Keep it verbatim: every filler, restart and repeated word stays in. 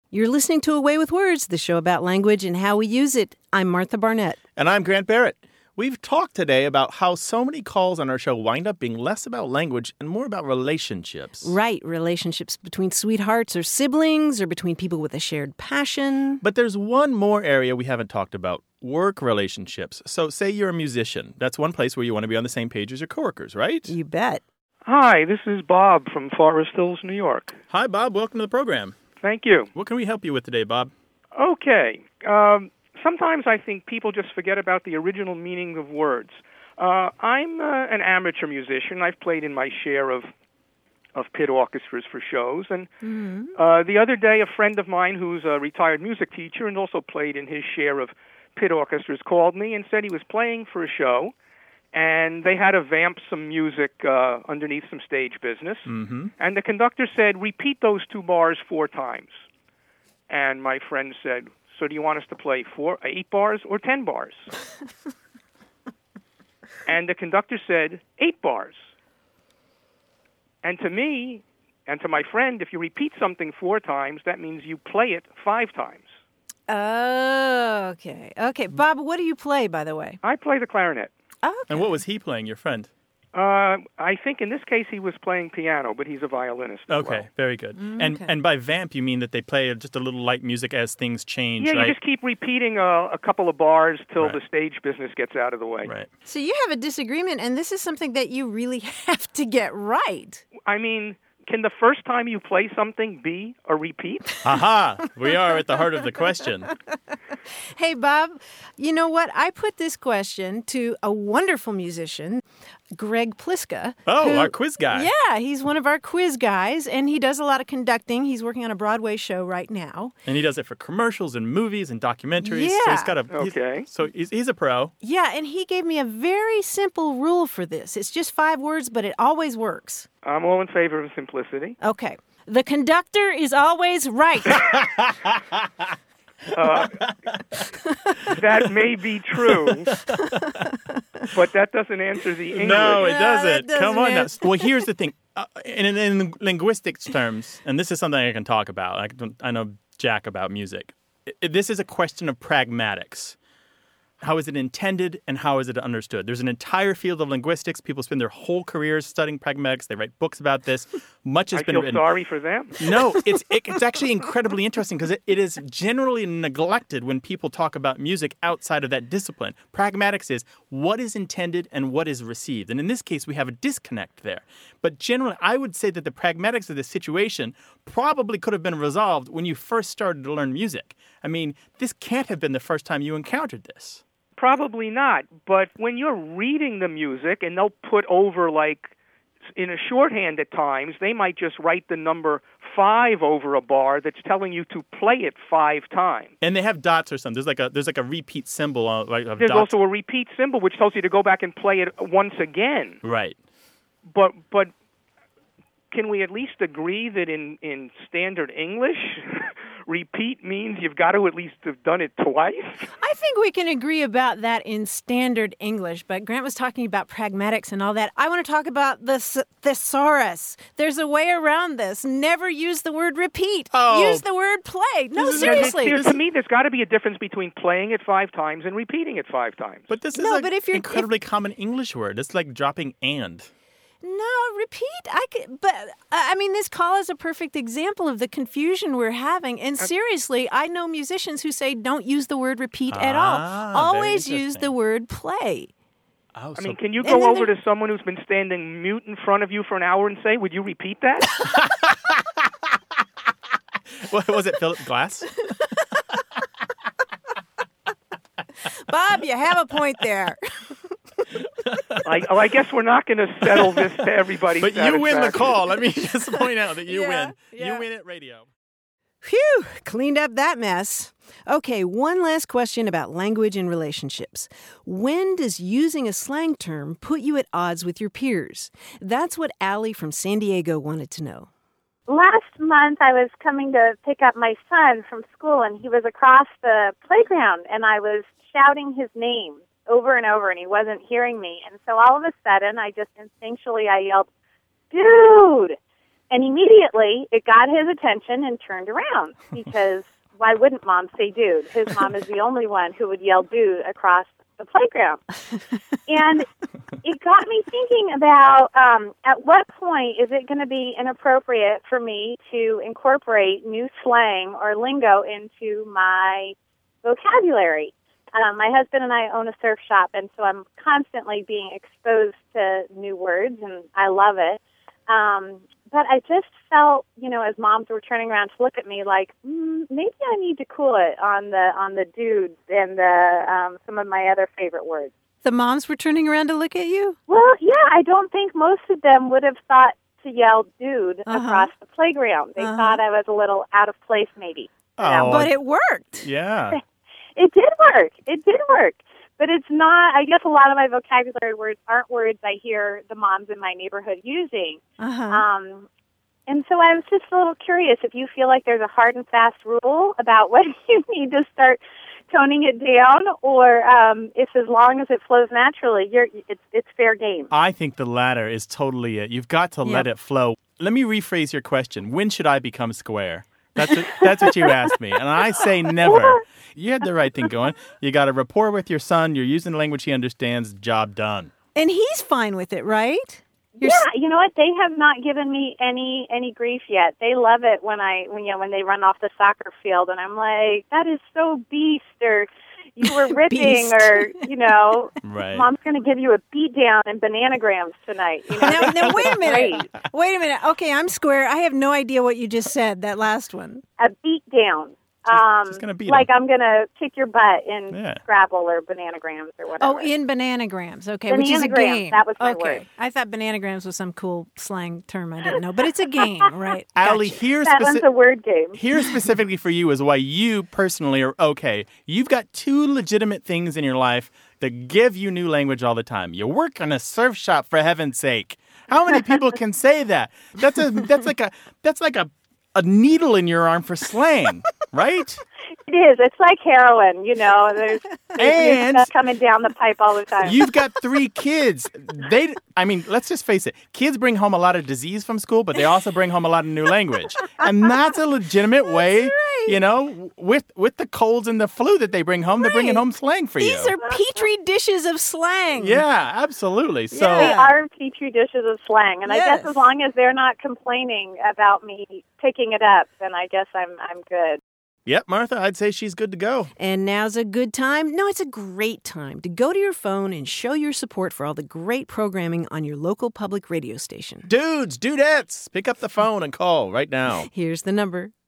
You're listening to Away with Words, the show about language and how we use it. I'm Martha Barnett. And I'm Grant Barrett. We've talked today about how so many calls on our show wind up being less about language and more about relationships. Right, relationships between sweethearts or siblings or between people with a shared passion. But there's one more area we haven't talked about, work relationships. So say you're a musician. That's one place where you want to be on the same page as your coworkers, right? You bet. Hi, this is Bob from Forest Hills, New York. Hi, Bob. Welcome to the program. Thank you. What can we help you with today, Bob? Okay. Um, sometimes I think people just forget about the original meaning of words. Uh, I'm uh, an amateur musician. I've played in my share of of pit orchestras for shows. And mm-hmm. uh, the other day, a friend of mine who's a retired music teacher and also played in his share of pit orchestras called me and said he was playing for a show, and they had to vamp some music uh, underneath some stage business. Mm-hmm. And the conductor said, repeat those two bars four times. And my friend said, so do you want us to play four, eight bars or ten bars? And the conductor said, eight bars. And to me, and to my friend, if you repeat something four times, that means you play it five times. Oh, okay. Okay. Bob, what do you play, by the way? I play the clarinet. Okay. And what was he playing, your friend? Uh, I think in this case he was playing piano, but he's a violinist as Okay, well. very good. Mm, and okay. and by vamp, you mean that they play just a little light music as things change, Yeah, right? you just keep repeating a, a couple of bars till Right. the stage business gets out of the way. Right. So you have a disagreement, and this is something that you really have to get right. I mean, can the first time you play something be a repeat? Aha! We are at the heart of the question. Hey, Bob, you know what? I put this question to a wonderful musician, Greg Pliska. Oh, who- our quiz guy. Yeah, he's one of our quiz guys, and he does a lot of conducting. He's working on a Broadway show right now. And he does it for commercials and movies and documentaries. So Yeah. he's got a he's- Okay. so he's, he's a pro. Yeah, and he gave me a very simple rule for this. It's just five words, but it always works. I'm all in favor of simplicity. Okay. The conductor is always right. Uh, that may be true, but that doesn't answer the English. No, it No, doesn't. that Come on now. doesn't Well, here's the thing. Uh, in, in, in linguistics terms, and this is something I can talk about. I, don't, I know jack about music. I- This is a question of pragmatics. How is it intended and how is it understood? There's an entire field of linguistics. People spend their whole careers studying pragmatics. They write books about this. Much has I been feel written. sorry for them. No, it's it, it's actually incredibly interesting because it, it is generally neglected when people talk about music outside of that discipline. Pragmatics is what is intended and what is received. And in this case, we have a disconnect there. But generally, I would say that the pragmatics of this situation probably could have been resolved when you first started to learn music. I mean, this can't have been the first time you encountered this. Probably not, but when you're reading the music and they'll put over, like, in a shorthand at times, they might just write the number five over a bar that's telling you to play it five times. And they have dots or something. There's like a there's like a repeat symbol on, like, of There's dots. also a repeat symbol which tells you to go back and play it once again. Right. But but can we at least agree that in, in standard English, repeat means you've got to at least have done it twice? I think we can agree about that in standard English, but Grant was talking about pragmatics and all that. I want to talk about the s- thesaurus. There's a way around this. Never use the word repeat. Oh. Use the word play. No, This is- seriously. There, to me, there's got to be a difference between playing it five times and repeating it five times. But this is No, an but if you're- incredibly common English word. It's like dropping and. No, repeat. I could, but uh, I mean, this call is a perfect example of the confusion we're having. And seriously, I know musicians who say don't use the word repeat at all. Ah, very Always use interesting. the word play. Oh, I so mean, can you And go then over there- to someone who's been standing mute in front of you for an hour and say, would you repeat that? what was it, Philip Glass? Bob, you have a point there. I, oh, I guess we're not going to settle this to everybody's But you win the satisfaction. call. Let me just point out that you Yeah, win. yeah. You win at radio. Phew, cleaned up that mess. Okay, one last question about language and relationships. When does using a slang term put you at odds with your peers? That's what Allie from San Diego wanted to know. Last month, I was coming to pick up my son from school, and he was across the playground, and I was shouting his name over and over, and he wasn't hearing me. And so all of a sudden, I just instinctually, I yelled, "Dude!" And immediately it got his attention and turned around because why wouldn't mom say dude? His mom is the only one who would yell dude across the playground. And it got me thinking about um, at what point is it going to be inappropriate for me to incorporate new slang or lingo into my vocabulary. Um, my husband and I own a surf shop, and so I'm constantly being exposed to new words, and I love it. Um, but I just felt, you know, as moms were turning around to look at me, like mm, maybe I need to cool it on the on the dudes and the um, some of my other favorite words. The moms were turning around to look at you? Well, yeah, I don't think most of them would have thought to yell dude Uh-huh. across the playground. They Uh-huh. thought I was a little out of place, maybe. You know? Oh, But it worked. yeah. It did work. It did work. But it's not, I guess a lot of my vocabulary words aren't words I hear the moms in my neighborhood using. Uh-huh. Um, and so I was just a little curious if you feel like there's a hard and fast rule about when you need to start toning it down, or um, if as long as it flows naturally, you're, it's, it's fair game. I think the latter is totally it. You've got to let Yep. it flow. Let me rephrase your question. When should I become square? That's what, that's what you asked me. And I say never. You had the right thing going. You got a rapport with your son. You're using the language he understands. Job done. And he's fine with it, right? You're Yeah, you know what? They have not given me any any grief yet. They love it when I when you know when they run off the soccer field, and I'm like, that is so beast, or you were ripping, Beast. or you know, Right. mom's going to give you a beat down in bananagrams tonight. You know, Now, now, wait a minute. Great. Wait a minute. Okay, I'm square. I have no idea what you just said, that last one. A beat down. Um, she's gonna beat like him. I'm going to kick your butt in Yeah. Scrabble or bananagrams or whatever. Oh, in bananagrams. Okay, which is a Bananagrams, game. that was my okay. word. I thought bananagrams was some cool slang term I didn't know, but it's a game, right? Allie, Gotcha. here, that one's speci- a word game. here specifically for you is why you personally are okay. You've got two legitimate things in your life that give you new language all the time. You work on a surf shop, for heaven's sake. How many people can say that? That's a that's like a that's like a a needle in your arm for slang, right? It is. It's like heroin, you know. There's, there's new And- stuff coming down the pipe all the time. You've got three kids. They, I mean, let's just face it. Kids bring home a lot of disease from school, but they also bring home a lot of new language, and that's a legitimate way. right. You know, with with the colds and the flu that they bring home, they're bringing Right. home slang for These you. are petri dishes of slang. Yeah, absolutely. So Yeah. They are petri dishes of slang, and I Yes. guess as long as they're not complaining about me picking it up, then I guess I'm I'm good. Yep, Martha, I'd say she's good to go. And now's a good time. No, it's a great time to go to your phone and show your support for all the great programming on your local public radio station. Dudes, dudettes, pick up the phone and call right now. Here's the number